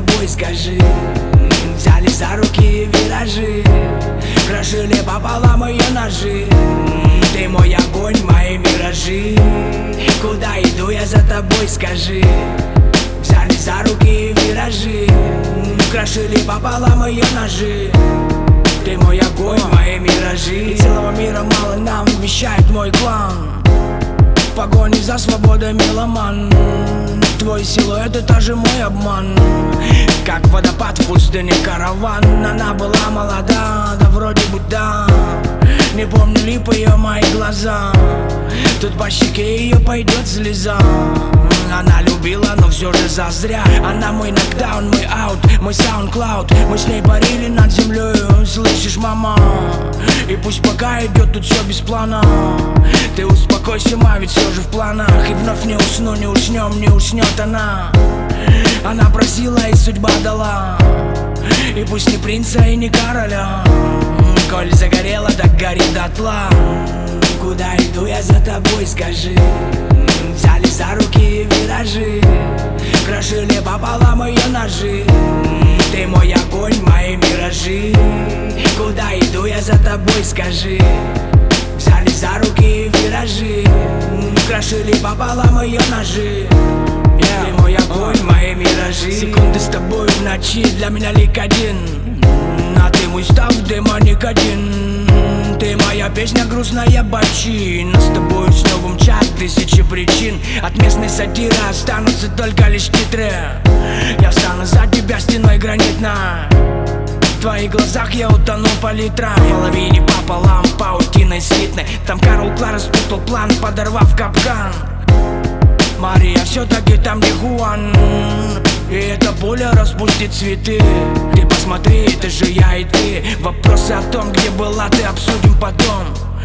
тобой, скажи. Взяли за руки виражи, крошили пополам ее ножи. Ты мой огонь, мои миражи. Куда иду я за тобой, скажи. Взяли за руки виражи, крошили пополам ее ножи. Ты мой огонь, мои миражи. И целого мира мало нам, вещает мой клан. В погоне за свободой меломан. Твой силуэт — это же мой обман. Как водопад в пустыне караван. Она была молода, да вроде бы да. Не помню, липы ее мои глаза. Тут по щеке ее пойдет слеза. Она любила, но все же зазря. Она мой нокдаун, мой аут, мой саундклауд. Мы с ней парили над землей, слышишь, мама? И пусть пока идет тут все без плана. Ты успокойся, ма, ведь все же в планах. И вновь не усну, не уснем, не уснет она. Она просила, и судьба дала. И пусть не принца и не короля. Коль загорела, так гори дотла. Куда иду я за тобой, скажи. Взяли за руки виражи, крошили пополам ее ножи. Ты мой огонь, мои миражи. Куда иду я за тобой, скажи. Взяли за руки виражи, крошили пополам ее ножи. Ты мой огонь, мои миражи. Секунды с тобой в ночи для меня лик один. А ты мой став, демоник один. Ты моя песня, грустная бочина. С тобой снова мчат тысячи причин. От местной сатиры останутся только лишь титры. Я встану за тебя стеной гранитной. В твоих глазах я утону по литрам. В половине пополам, паутиной слитной. Там Карл Клар распутал план, подорвав капкан. Мария все-таки там, где Хуан. И эта пуля распустит цветы. Ты посмотри, это же я и ты. Вопросы о том, где была ты, обсудим потом.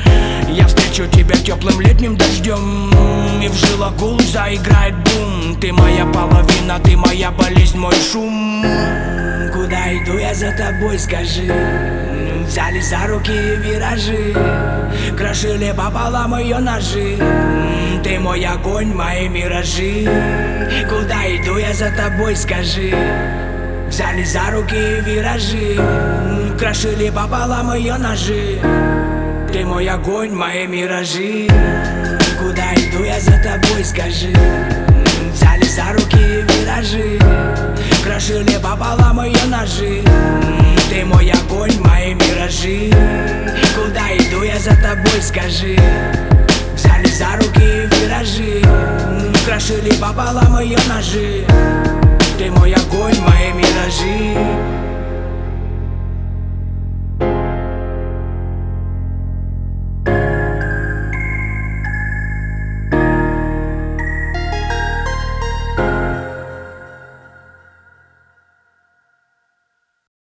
Я встречу тебя теплым летним дождем. И в жилах гул заиграет бум. Ты моя половина, ты моя болезнь, мой шум. Куда иду я за тобой, скажи. Взяли за руки виражи, крошили пополам ее ножи. Ты мой огонь, мои миражи. Куда иду я за тобой, скажи. Взяли за руки виражи, крошили пополам ее ножи. Ты мой огонь, мои миражи. Куда иду я за тобой, скажи. Взяли за руки виражи, крошили пополам ее ножи. Ты мой огонь, мои миражи. Куда иду я за тобой, скажи. Взяли за руки виражи, крошили пополам ее ножи.